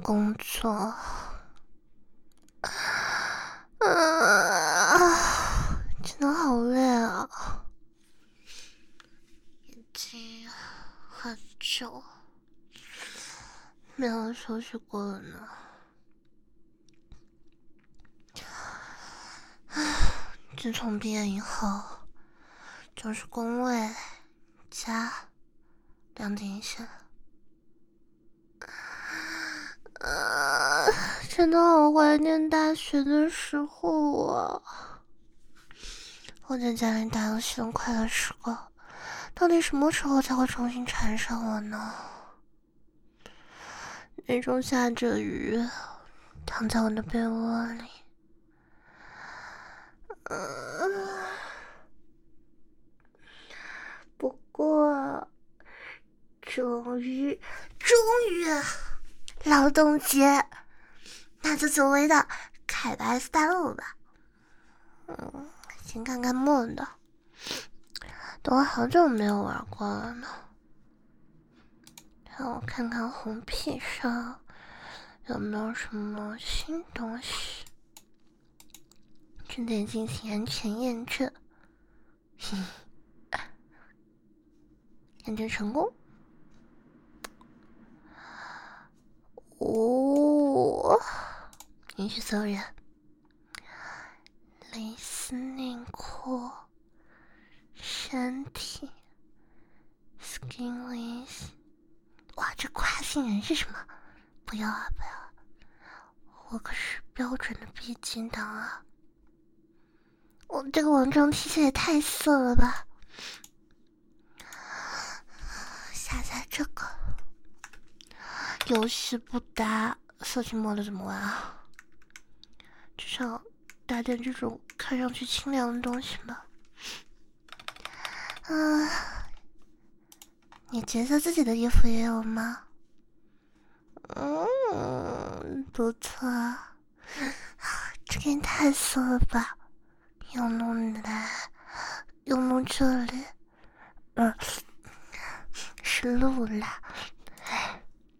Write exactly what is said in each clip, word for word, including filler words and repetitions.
工作，啊，真的好累啊！已经很久没有休息过了呢。自从毕业以后，就是工位加两点一线。啊，真的好怀念大学的时候啊！我在家里打游戏的快乐时光，到底什么时候才会重新缠上我呢？那种下着雨，躺在我的被窝里，嗯，不过，终于，终于，劳动节，那就久违的开个 S 大陆吧。嗯，先看看梦的，都好久没有玩过了呢。让我看看红屁上有没有什么新东西，正在进行安全验证。嘿，验证成功。哦，允许所有人。蕾丝内裤，身体 ，skinless。哇，这跨性人是什么？不要啊，不要！我可是标准的 B 级党啊！我这个网状 T 恤也太色了吧！下载这个游戏不搭，色情模的怎么玩啊？至少搭点这种看上去清凉的东西吧。嗯、啊，你觉得自己的衣服也有吗？嗯，不错，这个也太色了吧！又弄来，又弄这里，嗯、呃，是路啦。哎，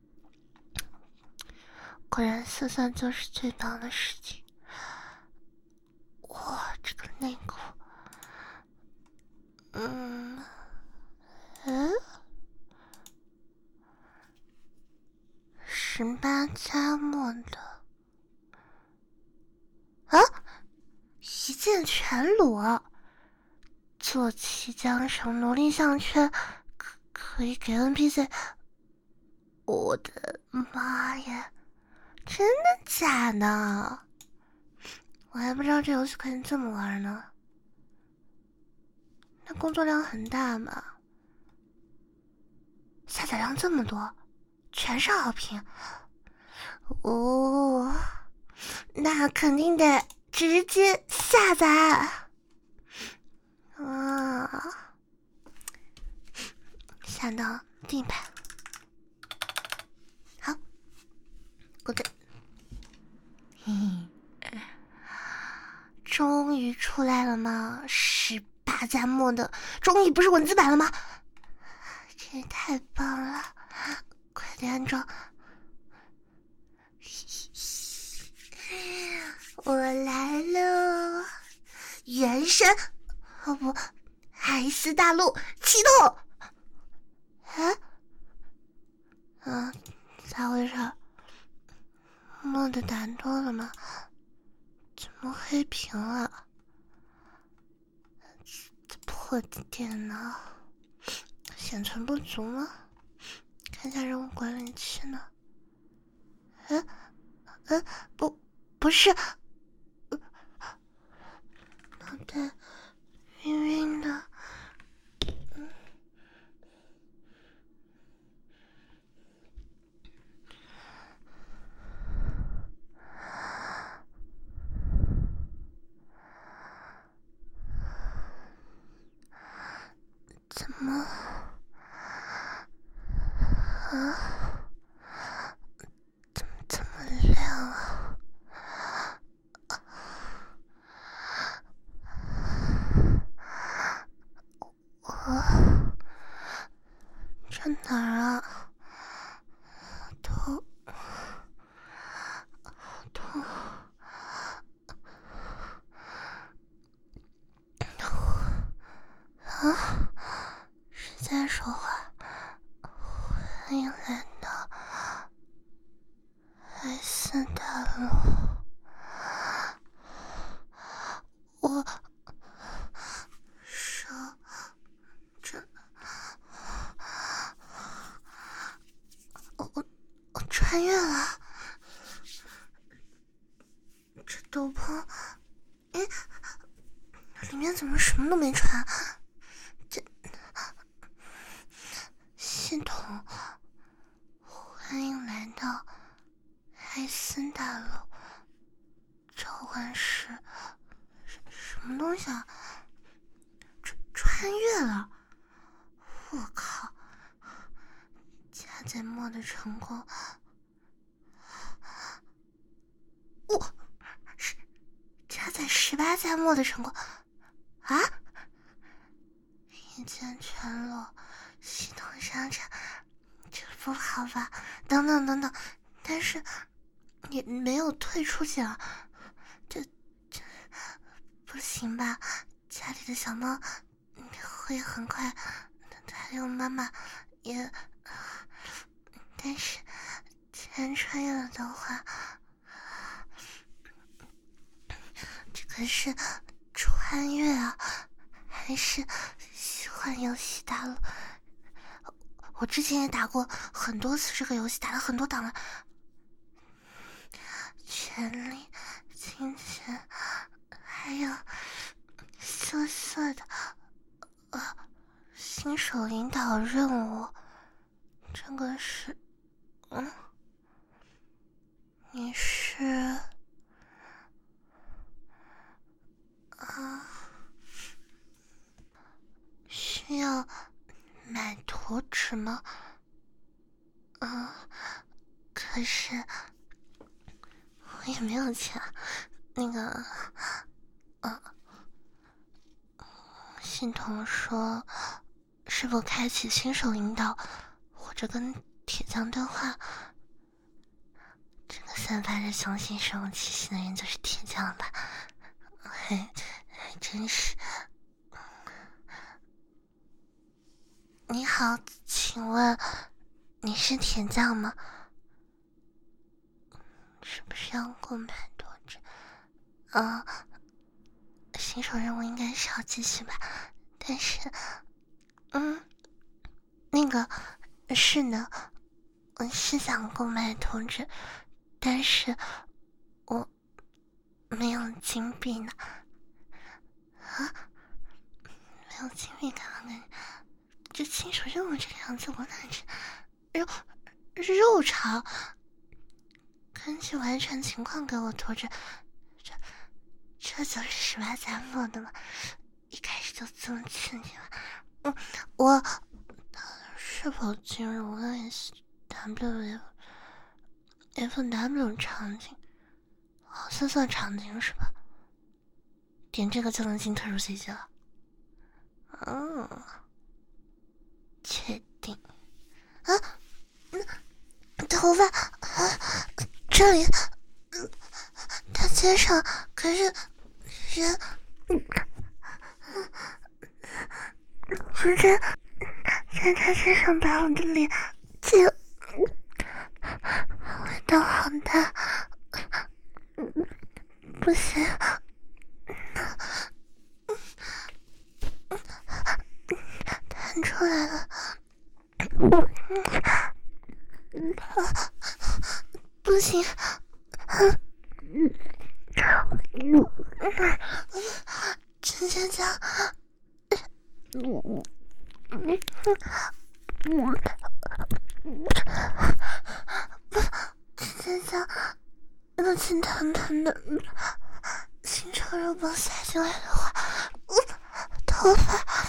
果然色色就是最棒的事情。哇，这个内裤，嗯，嗯，十八加墨的，啊，一键全裸，做起缰绳奴隶项圈，可可以给 N P C。我的妈呀，真的假的？我还不知道这游戏可以这么玩呢。那工作量很大嘛？下载量这么多，全是好评。哦，那肯定得直接下载啊！下到地板，好，过得，嘿嘿，终于出来了吗？十八加墨的，终于不是文字版了吗？这也太棒了！快点安装。我来了，原神，哦不，海思大陆启动。哎，啊，咋回事？墨的打多了吗？怎么黑屏了？这破电脑显存不足吗？看一下任务管理器呢。哎，哎，不，不是，脑袋晕晕的。嗯，怎么？啊？怎么这么亮啊？我这哪儿啊？头谁在说话？欢迎来到海四大陆。我手这，我我穿越了。这斗篷，哎，里面怎么什么都没穿？这系统，欢迎来到海森大陆召唤师。什么东西啊？穿穿越了！我靠！加载末的成功，我是加载十八加末的成功啊！一键全裸，系统上场，这不好吧？等等等等，但是也没有退出去啊，这这不行吧？家里的小猫会很快，还有妈妈也，但是既然穿越了的话，这个是穿越啊，还是虚幻游戏大陆？我之前也打过很多次这个游戏，打了很多档了。权力、金钱，还有色色的呃新手领导任务，这个是嗯，你是啊？需要买图纸吗？嗯，可是我也没有钱。那个，嗯，系统说，是否开启新手引导，或者跟铁匠对话？这个散发着雄性生物气息的人就是铁匠吧？还还真是。你好，请问你是铁匠吗？是不是要购买多只？啊、呃，新手任务应该是要继续吧，但是，嗯，那个是的，我是想购买图纸，但是我没有金币呢。啊，没有金币干嘛？这新手任务这个样子，我哪知肉肉肠？根据完成情况给我图纸，这这就是十八加末的吗？一开始就这么刺激吗？嗯，我是否进入 S W F W 场景？好色色场景是吧？点这个就能进特殊结局了。嗯。确定啊？嗯，头发啊，这里，嗯，大街上可是人，直接在大街上把我的脸接，味道好大，不行。弹出来了，不行，陈先生，陈先生，热情腾腾的，新潮肉棒撒进来的话，头发。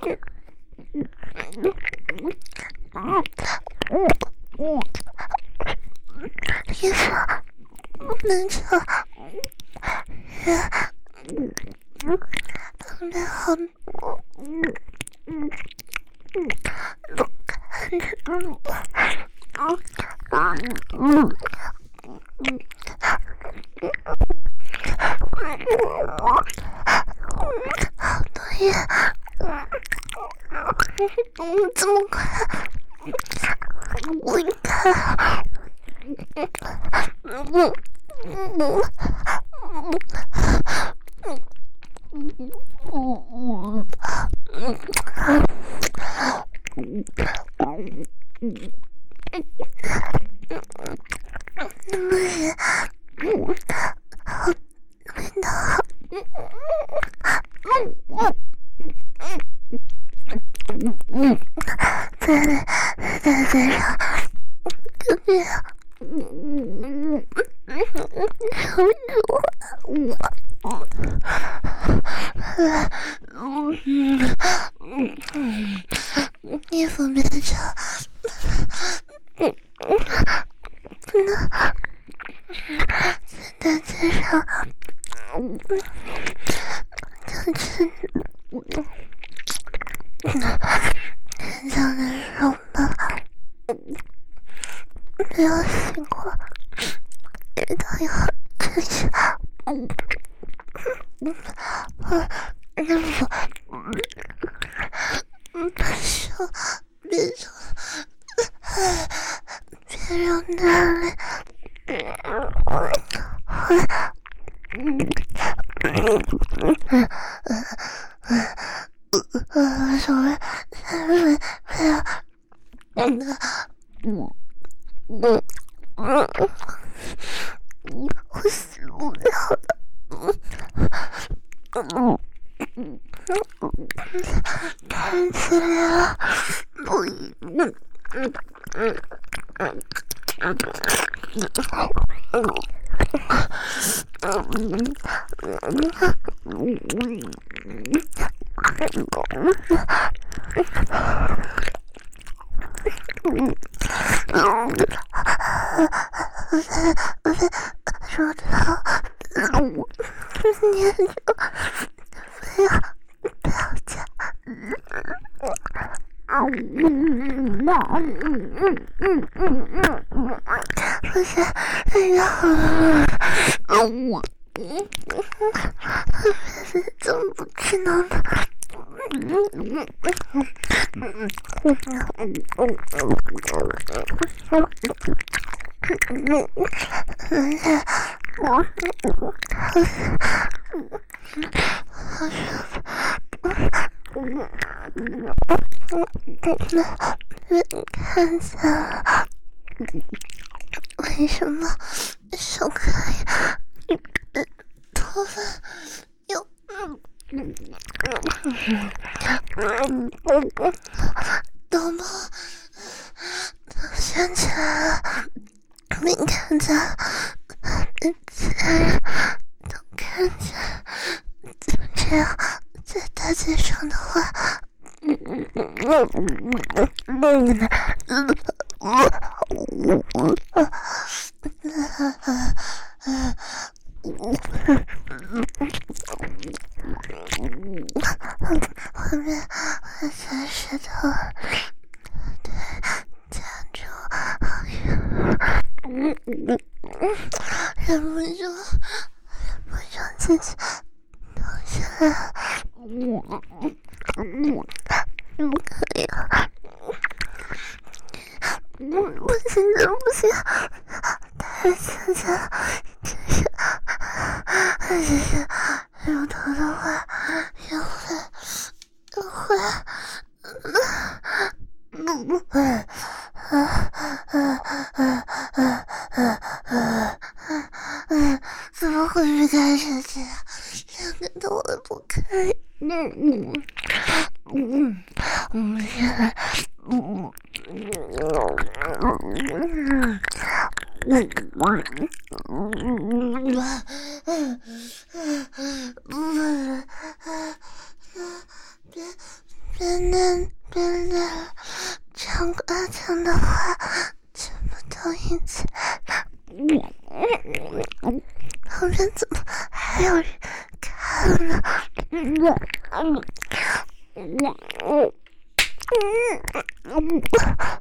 衣服能穿，人等待好多，都看着我，好多夜。 嗯，这么快？我应该……嗯嗯嗯嗯嗯嗯不是，好味道好，嗯，在在在上，隔壁，嗯嗯好热，我，嗯嗯嗯，衣服别扯，嗯嗯，那在街上，嗯，就是很想的时候呢，不要醒我，直到一会儿真是，嗯嗯嗯，那我，嗯，把手别手，别让那里，嗯嗯嗯嗯，手里，手里，不要，嗯嗯嗯嗯。我死不了了，嗯嗯嗯嗯，太激烈了，不，嗯嗯嗯嗯嗯嗯嗯。我在说他，我念着，不要不要讲，嗯嗯嗯嗯嗯嗯嗯，不是，哎呀，我嗯嗯，怎么不知道呢？嗯嗯嗯嗯嗯嗯嗯。嗯，而且我，好像，好像，嗯嗯嗯，看见了，为什么手可以，嗯，头发有，嗯嗯嗯嗯，懂吗？都掀起来了。没看见，竟然都看见，就这样在大街上的话，嗯嗯嗯嗯嗯嗯嗯后面我才石头，对，夹住，嗯嗯嗯，忍不住，忍不住自己倒下来，嗯嗯嗯，不可以了，嗯，不行，真不行，太刺激了，真是，真是，乳头的话也会，也会，嗯嗯嗯嗯嗯嗯嗯嗯，怎么会是开始这样？两个都不可以。嗯嗯嗯嗯，现在嗯嗯嗯嗯别别念别念，唱歌唱的话全部都一起。后面怎么还有人看呢？嗯嗯嗯嗯嗯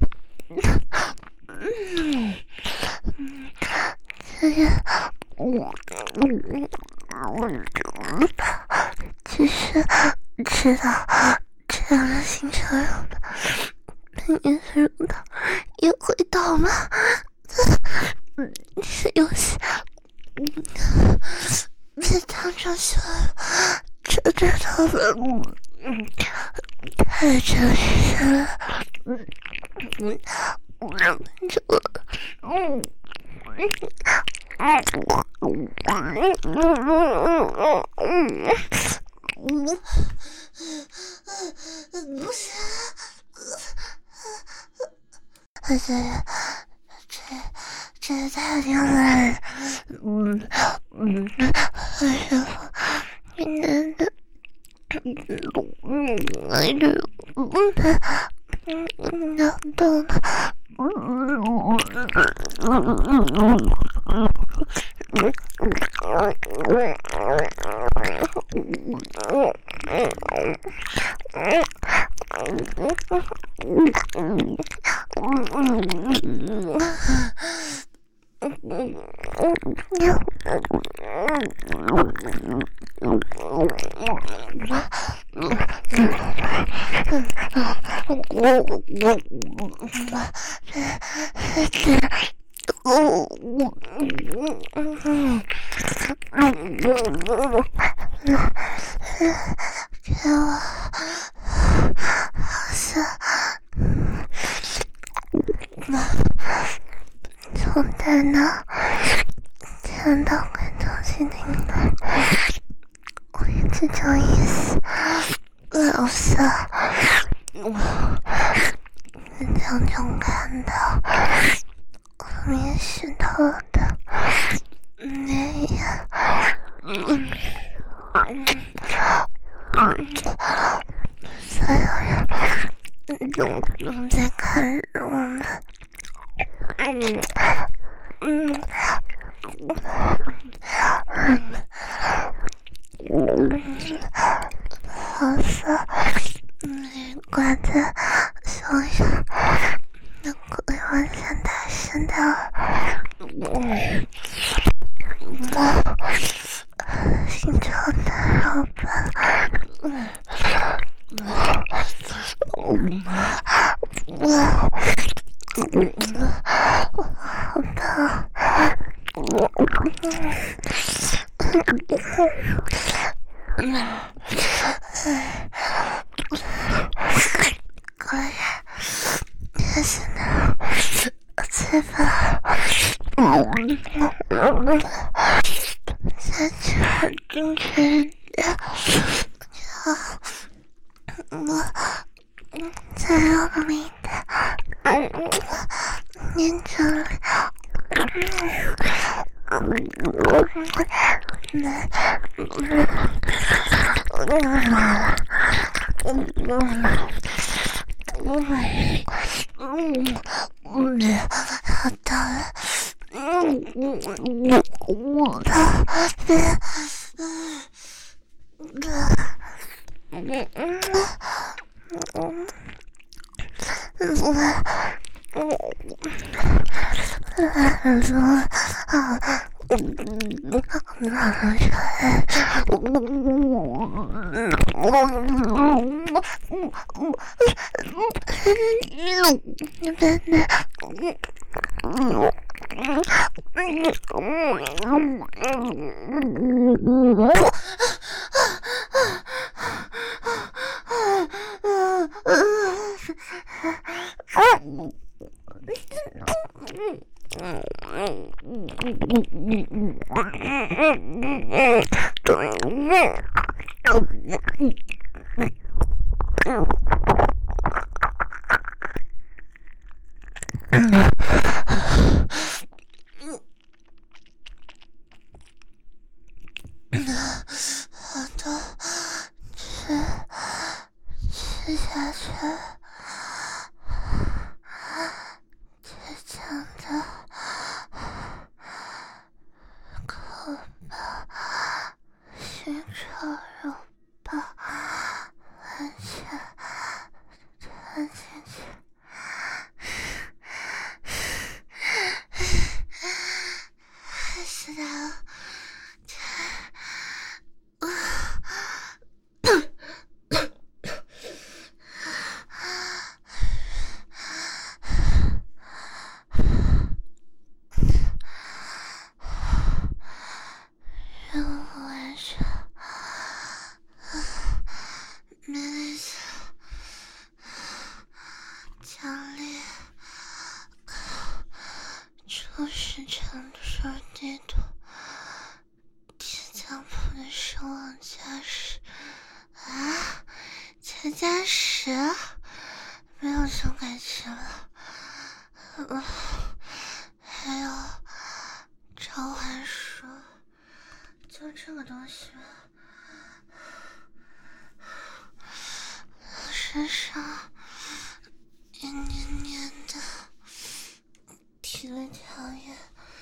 嗯，这个我我其实知道这让人心潮涌的喷饮水乳头也会到吗？这游戏别当成秀，这这头发太真实了。嗯，我忍不住了。嗯。不是，这这这太厉害了，嗯嗯，为什么你男的，嗯嗯嗯嗯，要动了。给我好像从大脑看到快透心灵的，我也这种意思，老色，常常看到我面湿透的那样，嗯嗯，所有人都都在看着我们，嗯嗯嗯，好色，你挂在胸上，那鬼往下大声的，嗯。心潮的老板，嗯嗯嗯，好疼，果然，这是那嘴巴，下去很正确的，我在用力的念着了，好到了。嗯嗯嗯，我的别，嗯嗯嗯嗯嗯，好多吃吃下去，倔强的口把寻找肉包完全吞进去。是的， 都是成熟地图，铁匠铺的生亡驾驶啊，才加十，没有修改期了。嗯，还有召唤术，就这个东西吗？身上一黏黏的，体力条件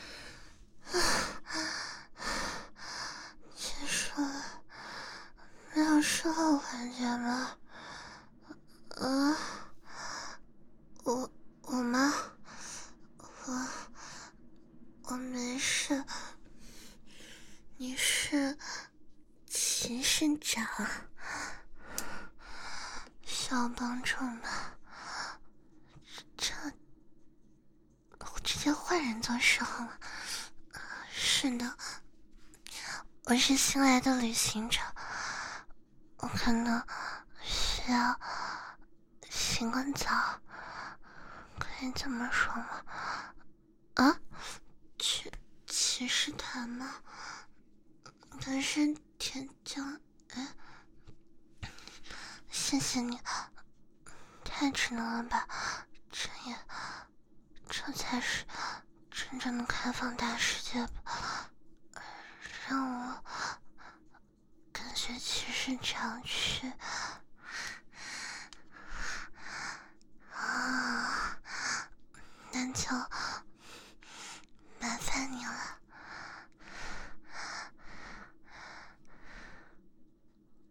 结束了，没有术后环节吗？呃，我我吗？我我没事。你是骑士长，需要帮助吗？这我直接换人做事好吗？是的，我是新来的旅行者，我可能需要洗个澡，可以这么说吗？啊？骑骑士团吗？可是铁匠，哎，谢谢你，太值得了吧？这也，这才是真正的开放大世界吧？让我感觉骑士长去啊，但求